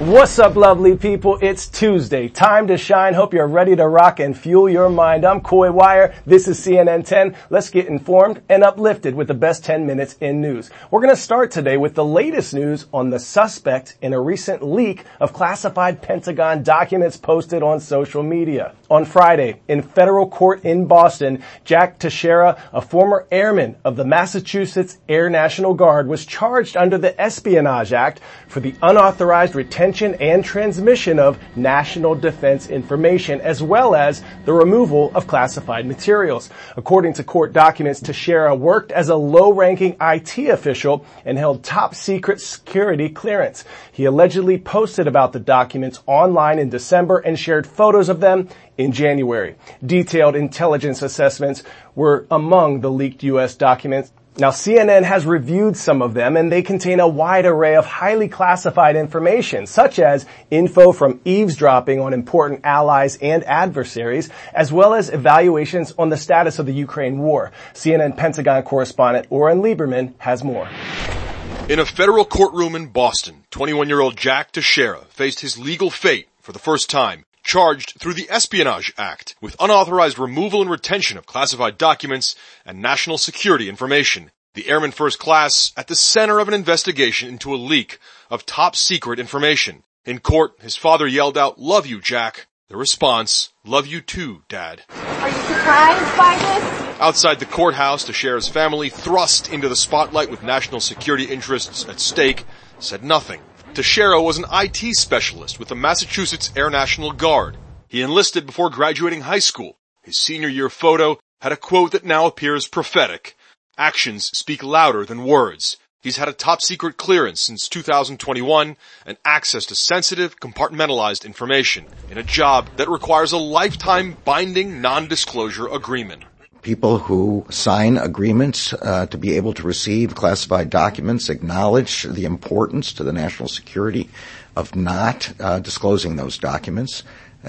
What's up, lovely people? It's Tuesday. Time to shine. Hope you're ready to rock and fuel your mind. I'm Coy Wire. This is CNN 10. Let's get informed and uplifted with the best 10 minutes in news. We're going to start today with the latest news on the suspect in a recent leak of classified Pentagon documents posted on social media. On Friday, in federal court in Boston, Jack Teixeira, a former airman of the Massachusetts Air National Guard, was charged under the Espionage Act for the unauthorized retention and transmission of national defense information, as well as the removal of classified materials. According to court documents, Teixeira worked as a low-ranking IT official and held top-secret security clearance. He allegedly posted about the documents online in December and shared photos of them in January. Detailed intelligence assessments were among the leaked U.S. documents. Now, CNN has reviewed some of them, and they contain a wide array of highly classified information, such as info from eavesdropping on important allies and adversaries, as well as evaluations on the status of the Ukraine war. CNN Pentagon correspondent Oren Lieberman has more. In a federal courtroom in Boston, 21-year-old Jack Teixeira faced his legal fate for the first time, charged through the Espionage Act with unauthorized removal and retention of classified documents and national security information. The Airman First Class at the center of an investigation into a leak of top-secret information. In court, his father yelled out, "Love you, Jack." The response, "Love you too, Dad." Are you surprised by this? Outside the courthouse, Teixeira's family, thrust into the spotlight with national security interests at stake, said nothing. Teixeira was an IT specialist with the Massachusetts Air National Guard. He enlisted before graduating high school. His senior year photo had a quote that now appears prophetic. "Actions speak louder than words." He's had a top-secret clearance since 2021 and access to sensitive, compartmentalized information in a job that requires a lifetime binding non-disclosure agreement. People who sign agreements to be able to receive classified documents acknowledge the importance to the national security of not disclosing those documents,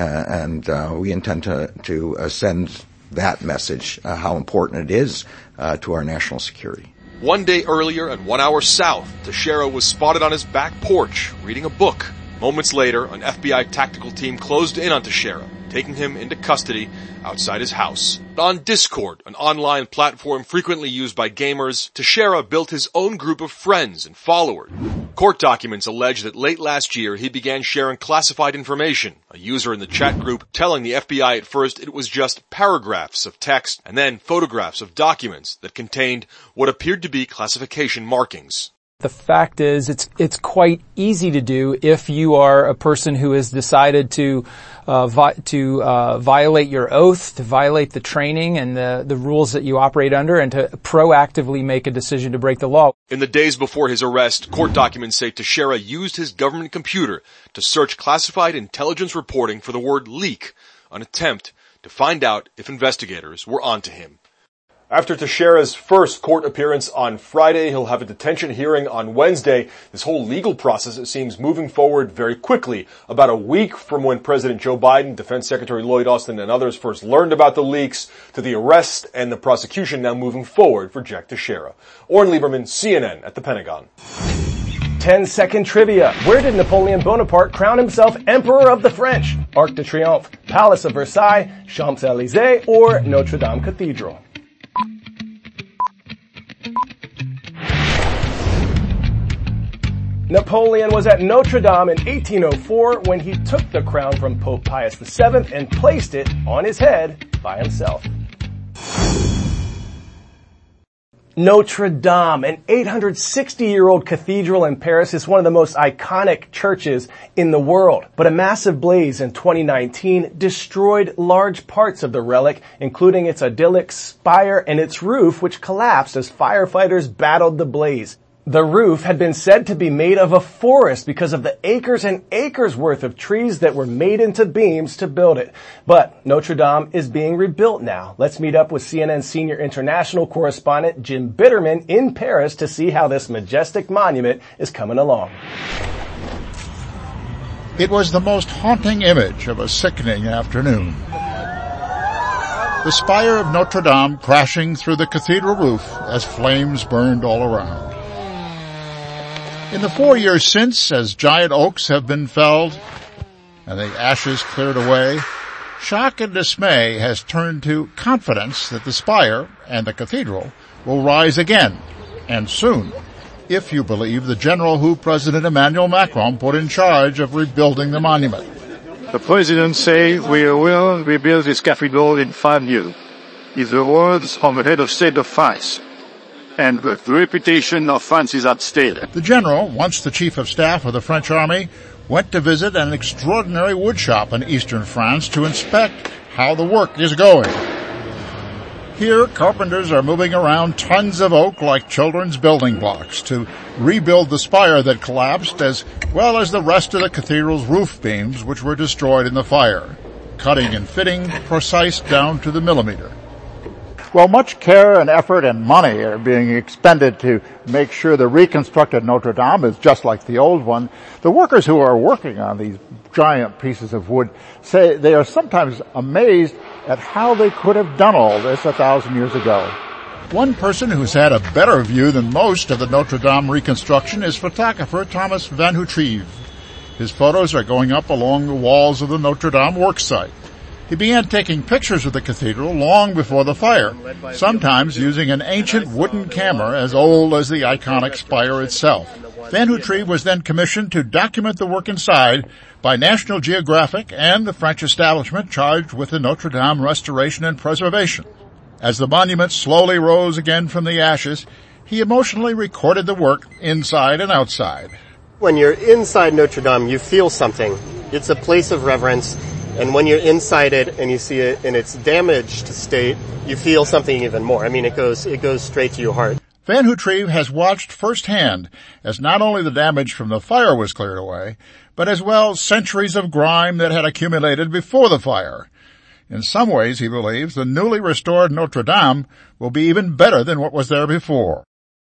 and we intend to send that message, how important it is to our national security. One day earlier and 1 hour south, Teixeira was spotted on his back porch reading a book. Moments later, an FBI tactical team closed in on Teixeira, taking him into custody outside his house. On Discord, an online platform frequently used by gamers, Teixeira built his own group of friends and followers. Court documents allege that late last year he began sharing classified information, a user in the chat group telling the FBI at first it was just paragraphs of text and then photographs of documents that contained what appeared to be classification markings. The fact is, it's quite easy to do if you are a person who has decided to violate your oath, to violate the training and the rules that you operate under, and to proactively make a decision to break the law. In the days before his arrest, court documents say Teixeira used his government computer to search classified intelligence reporting for the word leak, an attempt to find out if investigators were onto him. After Teixeira's first court appearance on Friday, he'll have a detention hearing on Wednesday. This whole legal process, it seems, moving forward very quickly. About a week from when President Joe Biden, Defense Secretary Lloyd Austin, and others first learned about the leaks, to the arrest and the prosecution now moving forward for Jack Teixeira. Oren Lieberman, CNN at the Pentagon. 10-second trivia. Where did Napoleon Bonaparte crown himself Emperor of the French? Arc de Triomphe, Palace of Versailles, Champs-Élysées, or Notre Dame Cathedral? Napoleon was at Notre Dame in 1804 when he took the crown from Pope Pius VII and placed it on his head by himself. Notre Dame, an 860-year-old cathedral in Paris, is one of the most iconic churches in the world. But a massive blaze in 2019 destroyed large parts of the relic, including its idyllic spire and its roof, which collapsed as firefighters battled the blaze. The roof had been said to be made of a forest because of the acres and acres worth of trees that were made into beams to build it. But Notre Dame is being rebuilt now. Let's meet up with CNN senior international correspondent Jim Bitterman in Paris to see how this majestic monument is coming along. It was the most haunting image of a sickening afternoon. The spire of Notre Dame crashing through the cathedral roof as flames burned all around. In the 4 years since, as giant oaks have been felled and the ashes cleared away, shock and dismay has turned to confidence that the spire and the cathedral will rise again, and soon, if you believe the general who President Emmanuel Macron put in charge of rebuilding the monument. The president say we will rebuild this cathedral in 5 years. It's the words of the head of state of France. And the reputation of France is at stake. The general, once the chief of staff of the French army, went to visit an extraordinary woodshop in eastern France to inspect how the work is going. Here, carpenters are moving around tons of oak like children's building blocks to rebuild the spire that collapsed, as well as the rest of the cathedral's roof beams, which were destroyed in the fire, cutting and fitting precise down to the millimeter. Well, much care and effort and money are being expended to make sure the reconstructed Notre Dame is just like the old one. The workers who are working on these giant pieces of wood say they are sometimes amazed at how they could have done all this 1,000 years ago. One person who's had a better view than most of the Notre Dame reconstruction is photographer Thomas Van Houtrieve. His photos are going up along the walls of the Notre Dame worksite. He began taking pictures of the cathedral long before the fire, sometimes using an ancient wooden camera as old as the iconic spire itself. Van Houtrieve was then commissioned to document the work inside by National Geographic and the French establishment charged with the Notre Dame restoration and preservation. As the monument slowly rose again from the ashes, he emotionally recorded the work inside and outside. When you're inside Notre Dame, you feel something. It's a place of reverence. And when you're inside it and you see it in its damaged state, you feel something even more. I mean, it goes straight to your heart. Van Houtrieve has watched firsthand as not only the damage from the fire was cleared away, but as well centuries of grime that had accumulated before the fire. In some ways, he believes, the newly restored Notre Dame will be even better than what was there before.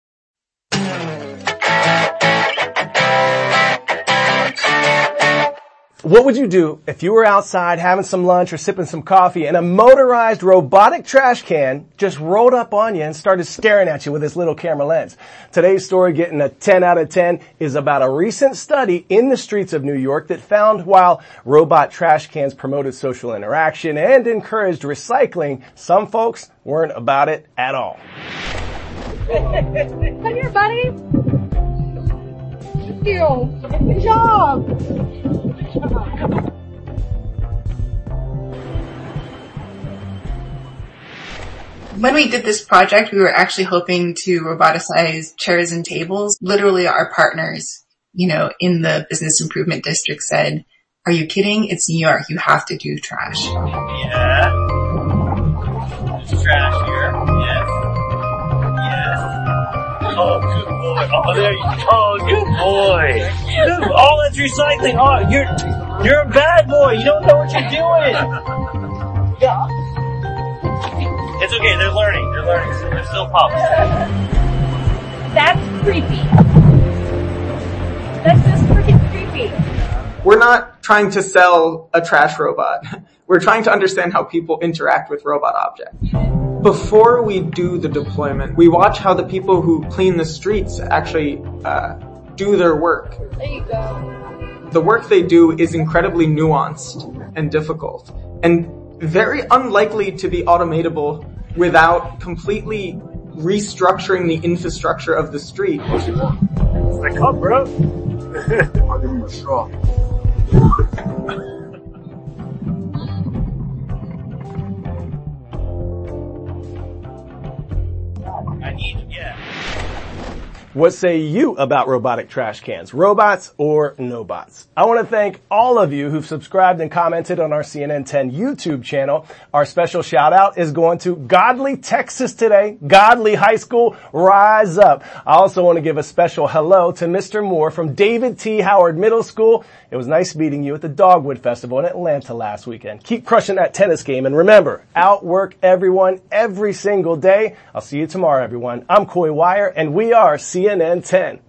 What would you do if you were outside having some lunch or sipping some coffee and a motorized robotic trash can just rolled up on you and started staring at you with its little camera lens? Today's story, getting a 10 out of 10, is about a recent study in the streets of New York that found while robot trash cans promoted social interaction and encouraged recycling, some folks weren't about it at all. Come here, buddy. Thank you. Good job. When we did this project, we were actually hoping to roboticize chairs and tables. Literally our partners, in the business improvement district said, "Are you kidding? It's New York. You have to do trash." Yeah. There's trash here. Yes. Yes. Oh, good boy. Oh, there you go. Oh, good boy. Dude, all that's recycling. Oh, you're a bad boy. You don't know what you're doing. Yeah. It's okay. They're learning. So they're still pups. That's creepy. That's just freaking creepy. We're not trying to sell a trash robot. We're trying to understand how people interact with robot objects. Before we do the deployment, we watch how the people who clean the streets actually do their work. There you go. The work they do is incredibly nuanced and difficult, and very unlikely to be automatable without completely restructuring the infrastructure of the street. It's like, come, bro. I'll give him a straw. What say you about robotic trash cans? Robots or no bots? I want to thank all of you who've subscribed and commented on our CNN 10 YouTube channel. Our special shout out is going to Godly, Texas today. Godly High School, rise up. I also want to give a special hello to Mr. Moore from David T. Howard Middle School. It was nice meeting you at the Dogwood Festival in Atlanta last weekend. Keep crushing that tennis game, and remember, outwork everyone every single day. I'll see you tomorrow, everyone. I'm Coy Wire, and we are CNN 10.